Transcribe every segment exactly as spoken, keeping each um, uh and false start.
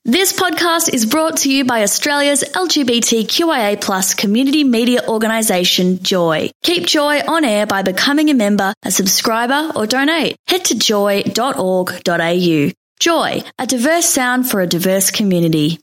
This podcast is brought to you by Australia's L G B T Q I A plus community media organisation, Joy. Keep Joy on air by becoming a member, a subscriber or donate. Head to joy dot org dot a u. Joy, a diverse sound for a diverse community.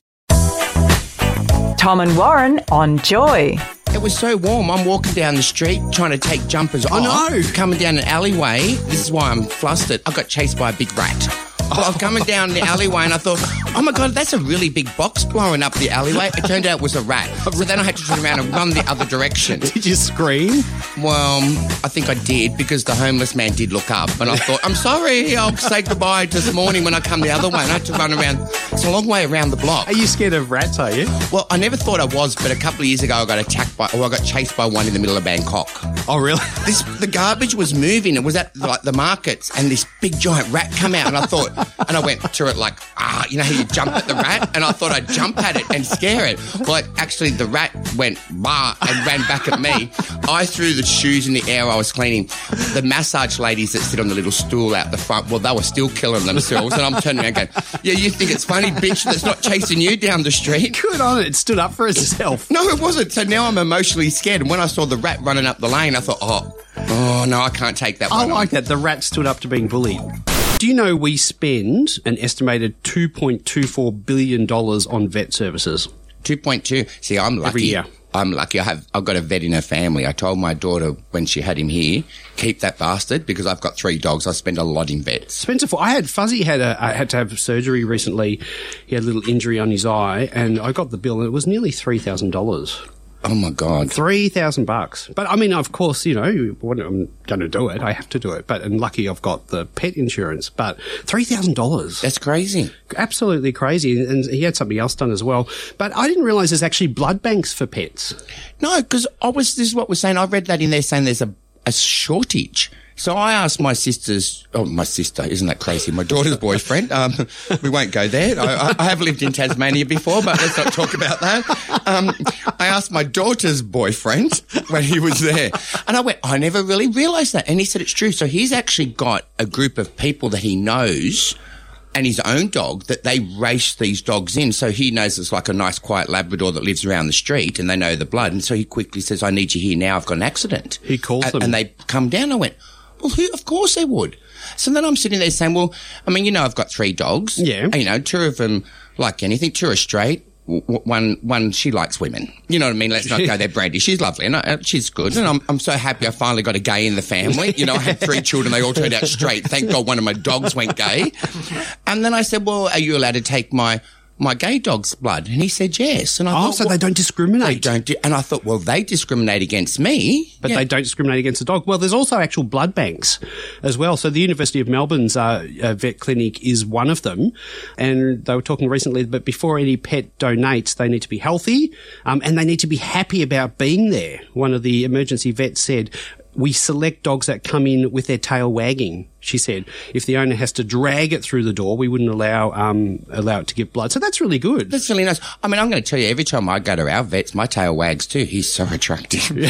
Tom and Warren on Joy. It was so warm. I'm walking down the street trying to take jumpers off. I know. Coming down an alleyway. This is why I'm flustered. I got chased by a big rat. Well, I'm coming down the alleyway and I thought, oh my God, that's a really big box blowing up the alleyway. It turned out it was a rat. So then I had to turn around and run the other direction. Did you scream? Well, I think I did because the homeless man did look up and I thought, I'm sorry, I'll say goodbye to this morning when I come the other way. And I had to run around. It's a long way around the block. Are you scared of rats, are you? Well, I never thought I was, but a couple of years ago I got attacked by, or I got chased by one in the middle of Bangkok. Oh, really? This, the garbage was moving. It was at like the markets and this big giant rat come out and I thought, and I went to it like, ah, you know how you jump at the rat? And I thought I'd jump at it and scare it. But actually the rat went bah and ran back at me. I threw the shoes in the air I was cleaning. The massage ladies that sit on the little stool out the front, well, they were still killing themselves. And I'm turning around going, yeah, you think it's funny, bitch, that's not chasing you down the street? Good on it. It stood up for itself. No, it wasn't. So now I'm emotionally scared. And when I saw the rat running up the lane, I thought, oh, oh no, I can't take that one I like on. that. The rat stood up to being bullied. Do you know we spend an estimated two point two four billion dollars on vet services? two point two. See, I'm lucky. Every year. I'm lucky. I have, I've got a vet in her family. I told my daughter when she had him here, keep that bastard because I've got three dogs. I spend a lot in vets. Spencer, I had Fuzzy had a, I had to have surgery recently. He had a little injury on his eye, and I got the bill, and it was nearly three thousand dollars. Oh my God. Three thousand bucks. But I mean, of course, you know, when I'm going to do it, I have to do it. But, and lucky I've got the pet insurance, but three thousand dollars. That's crazy. Absolutely crazy. And he had something else done as well. But I didn't realise there's actually blood banks for pets. No, because I was, this is what we're saying. I read that in there saying there's a, a shortage. So I asked my sister's, oh, my sister, isn't that crazy? My daughter's boyfriend. Um, we won't go there. I, I have lived in Tasmania before, but let's not talk about that. Um, I asked my daughter's boyfriend when he was there, and I went, I never really realised that. And he said it's true. So he's actually got a group of people that he knows and his own dog that they race these dogs in. So he knows it's like a nice, quiet Labrador that lives around the street and they know the blood. And so he quickly says, I need you here now. I've got an accident. He calls a- them. And they come down. I went, well, who, of course they would. So then I'm sitting there saying, well, I mean, you know, I've got three dogs. Yeah. And, you know, two of them like anything. Two are straight. W- one, one, she likes women. You know what I mean? Let's not go there, Brandy. She's lovely and I, she's good. And I'm, I'm so happy I finally got a gay in the family. You know, I had three children. They all turned out straight. Thank God one of my dogs went gay. And then I said, well, are you allowed to take my, my gay dog's blood? And he said yes. And I Oh, thought, so well, they don't discriminate. they don't do, and I thought, well, they discriminate against me. But Yeah. they don't discriminate against the dog. Well, there's also actual blood banks as well. So the University of Melbourne's uh, uh, vet clinic is one of them. And they were talking recently, but before any pet donates, they need to be healthy um, and they need to be happy about being there. One of the emergency vets said, we select dogs that come in with their tail wagging. She said, if the owner has to drag it through the door, we wouldn't allow um, allow it to give blood. So that's really good. That's really nice. I mean, I'm going to tell you, every time I go to our vets, my tail wags too. He's so attractive. and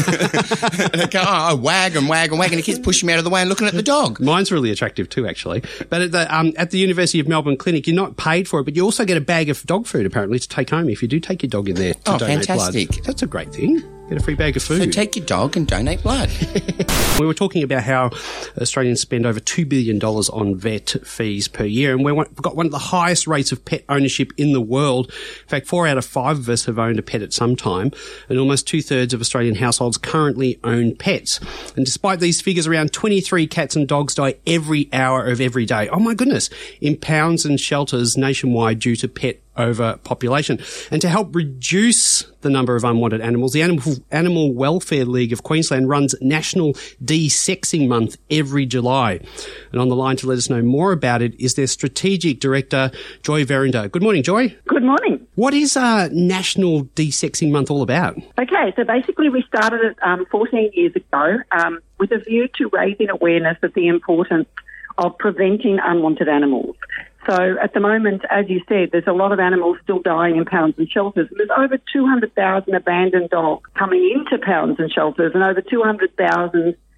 I go, oh, I wag and wag and wag, and he keeps pushing me out of the way and looking at the dog. Mine's really attractive too, actually. But at the, um, at the University of Melbourne Clinic, you're not paid for it, but you also get a bag of dog food, apparently, to take home if you do take your dog in there to Oh, donate fantastic. blood. That's a great thing. Get a free bag of food. So take your dog and donate blood. We were talking about how Australians spend over two billion dollars on vet fees per year, and we've got one of the highest rates of pet ownership in the world. In fact, four out of five of us have owned a pet at some time, and almost two-thirds of Australian households currently own pets. And despite these figures, around twenty-three cats and dogs die every hour of every day. Oh my goodness, in pounds and shelters nationwide due to pet overpopulation. And to help reduce the number of unwanted animals, the Animal, Animal Welfare League of Queensland runs National De-Sexing Month every July. And on the line to let us know more about it is their Strategic Director, Joy Verinder. Good morning, Joy. Good morning. What is uh, National De-Sexing Month all about? Okay, so basically we started it um, fourteen years ago um, with a view to raising awareness of the importance of preventing unwanted animals. So at the moment, as you said, there's a lot of animals still dying in pounds and shelters. There's over two hundred thousand abandoned dogs coming into pounds and shelters and over two hundred thousand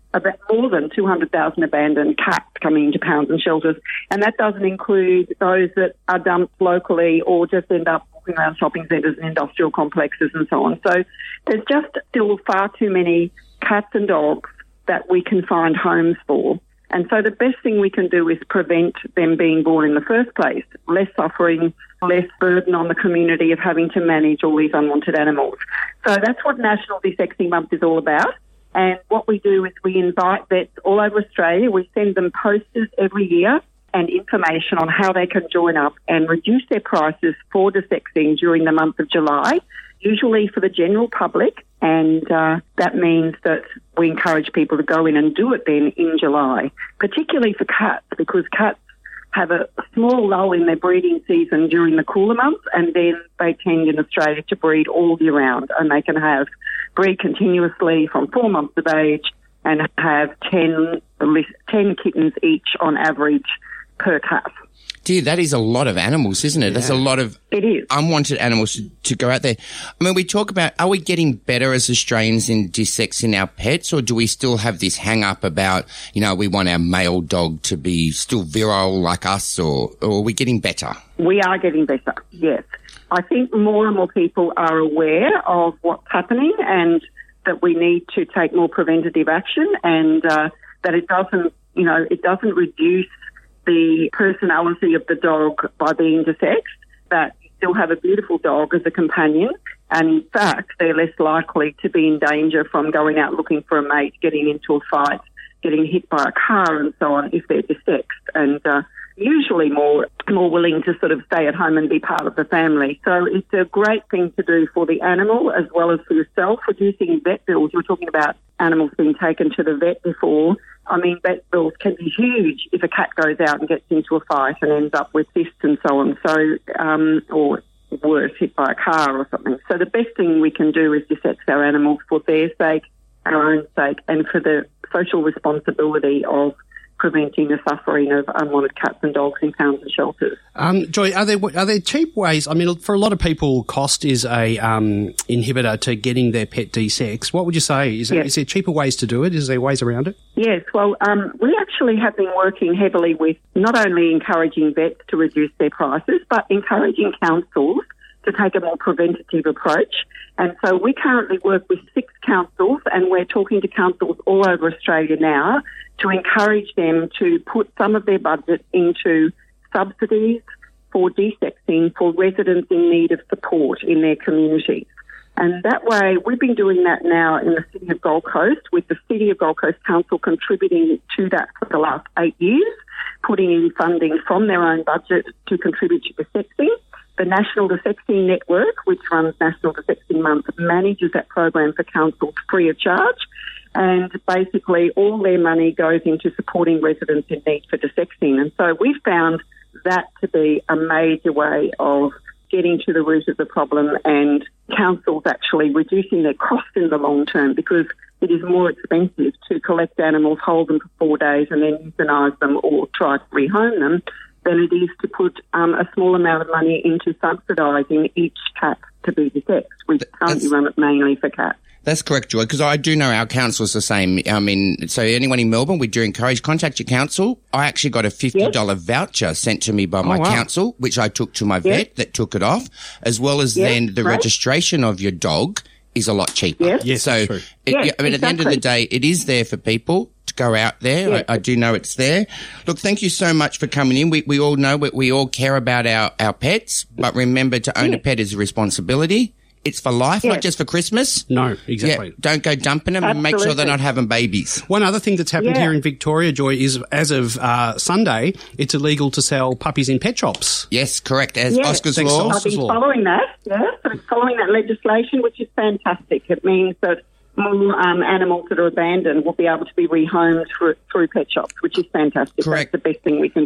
about more than two hundred thousand abandoned cats coming into pounds and shelters, and that doesn't include those that are dumped locally or just end up walking around shopping centres and industrial complexes and so on. So there's just still far too many cats and dogs that we can find homes for. And so the best thing we can do is prevent them being born in the first place. Less suffering, less burden on the community of having to manage all these unwanted animals. So that's what National Desexing Month is all about. And what we do is we invite vets all over Australia. We send them posters every year and information on how they can join up and reduce their prices for desexing during the month of July, usually for the general public. And uh, that means that we encourage people to go in and do it then in July, particularly for cats, because cats have a small lull in their breeding season during the cooler months, and then they tend in Australia to breed all year round, and they can have breed continuously from four months of age and have ten, ten kittens each on average per calf. Dear, that is a lot of animals, isn't it? Yeah. That's a lot of it is. unwanted animals to, to go out there. I mean, we talk about, are we getting better as Australians in desexing our pets, or do we still have this hang-up about, you know, we want our male dog to be still virile like us, or, or are we getting better? We are getting better, yes. I think more and more people are aware of what's happening and that we need to take more preventative action, and uh, that it doesn't, you know, it doesn't reduce the personality of the dog by being desexed, that you still have a beautiful dog as a companion, and in fact they're less likely to be in danger from going out looking for a mate, getting into a fight, getting hit by a car and so on if they're desexed, and uh, usually more more willing to sort of stay at home and be part of the family. So it's a great thing to do for the animal as well as for yourself, reducing vet bills. You were talking about animals being taken to the vet before. I mean, vet bills can be huge if a cat goes out and gets into a fight and ends up with cysts and so on. So, um, or worse, hit by a car or something. So the best thing we can do is desex our animals for their sake, our own sake, and for the social responsibility of preventing the suffering of unwanted cats and dogs in pounds and shelters. Um, Joy, are there are there cheap ways? I mean, for a lot of people, cost is a um, inhibitor to getting their pet desexed. What would you say? Is, yes. it, is there cheaper ways to do it? Is there ways around it? Yes. Well, um, we actually have been working heavily with not only encouraging vets to reduce their prices, but encouraging councils to take a more preventative approach. And so we currently work with six councils, and we're talking to councils all over Australia now to encourage them to put some of their budget into subsidies for desexing for residents in need of support in their communities. And that way, we've been doing that now in the City of Gold Coast, with the City of Gold Coast Council contributing to that for the last eight years, putting in funding from their own budget to contribute to desexing. The National Desexing Network, which runs National Desexing Month, manages that program for councils free of charge. And basically all their money goes into supporting residents in need for desexing. And so we've found that to be a major way of getting to the root of the problem, and councils actually reducing their costs in the long term, because it is more expensive to collect animals, hold them for four days and then euthanise them or try to rehome them than it is to put um, a small amount of money into subsidising each cat to be desexed. We currently run it mainly for cats. That's correct, Joy, because I do know our council's the same. I mean, so anyone in Melbourne, we do encourage, contact your council. I actually got a fifty dollars yes. voucher sent to me by my oh, wow. council, which I took to my yes. vet that took it off, as well as yes, then the right. registration of your dog is a lot cheaper. Yes, yes so, it, yes, exactly. I mean, at the end of the day, it is there for people to go out there. Yes. I, I do know it's there. Look, thank you so much for coming in. We we all know we, we all care about our, our pets, but remember, to own yes. a pet is a responsibility. It's for life, yes. not just for Christmas. No, exactly. Yeah, don't go dumping them Absolutely. and make sure they're not having babies. One other thing that's happened yeah. here in Victoria, Joy, is as of uh, Sunday, it's illegal to sell puppies in pet shops. Yes, correct. As yes. Oscar's Thanks law. I've been following that, yes. I'm following that legislation, which is fantastic. It means that more um, animals that are abandoned will be able to be rehomed through, through pet shops, which is fantastic. Correct. That's the best thing we can do.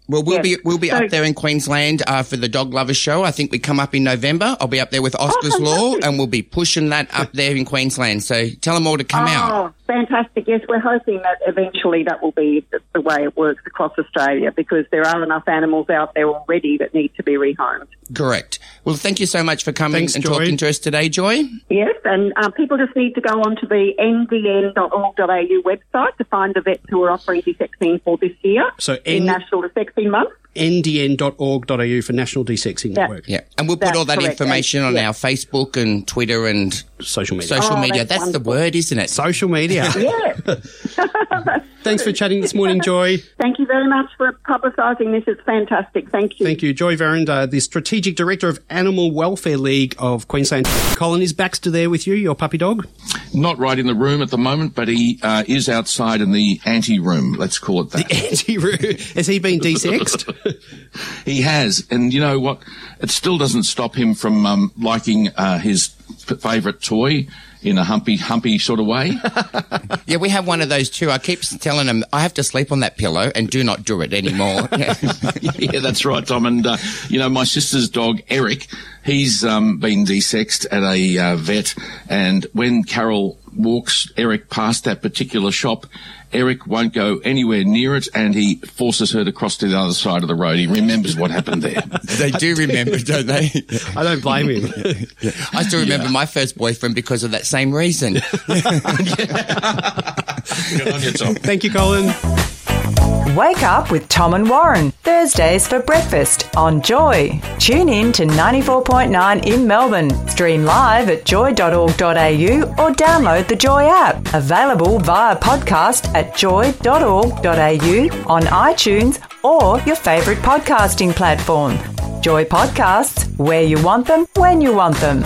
Well, we'll Yes. be we'll be So- up there in Queensland uh, for the Dog Lovers Show. I think we come up in November. I'll be up there with Oscar's Oh, Law, fantastic. and we'll be pushing that up there in Queensland. So tell them all to come out. Oh, fantastic. Yes, we're hoping that eventually that will be the, the way it works across Australia, because there are enough animals out there already that need to be rehomed. Correct. Well, thank you so much for coming Thanks, and Joy. talking to us today, Joy. Yes, and um, people just need to go onto the n d n dot org dot a u website to find the vets who are offering desexing for this year So in N- National Desexing Month. N D N dot org dot a u for National Desexing Yeah. Network. Yeah, and we'll put That's all that correct. information on Yeah. our Facebook and Twitter and Social media. social Oh, media. that's That's the wonderful. word, isn't it? Social media. Yeah. Thanks for chatting this morning, Joy. Thank you very much for publicising this. It's fantastic. Thank you. Thank you. Joy Varand, uh, the Strategic Director of Animal Welfare League of Queensland. Colin, is Baxter there with you, your puppy dog? Not right in the room at the moment, but he uh, is outside in the ante-room, let's call it that. Anti-Roo. Has he been desexed? He has, and you know what? It still doesn't stop him from um, liking uh, his p- favourite toy in a humpy, humpy sort of way. Yeah, we have one of those too. I keep telling him, I have to sleep on that pillow and do not do it anymore. Yeah, that's right, Tom. And, uh, you know, my sister's dog, Eric, he's um, been desexed at a uh, vet, and when Carol walks Eric past that particular shop, Eric won't go anywhere near it, and he forces her to cross to the other side of the road. He remembers what happened there. They do remember, don't they? I don't blame him. I still remember my first boyfriend because of that same reason. Good on you, Tom. Thank you, Colin. Wake up with Tom and Warren, Thursdays for breakfast on Joy. Tune in to ninety-four point nine in Melbourne. Stream live at joy dot org dot a u or download the Joy app. Available via podcast at joy dot org dot a u, on iTunes or your favourite podcasting platform. Joy Podcasts, where you want them, when you want them.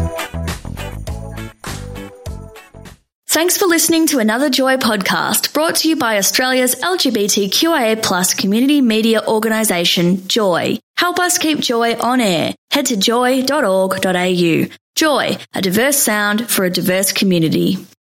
Thanks for listening to another Joy podcast brought to you by Australia's L G B T Q I A plus community media organisation, Joy. Help us keep Joy on air. Head to joy dot org dot a u. Joy, a diverse sound for a diverse community.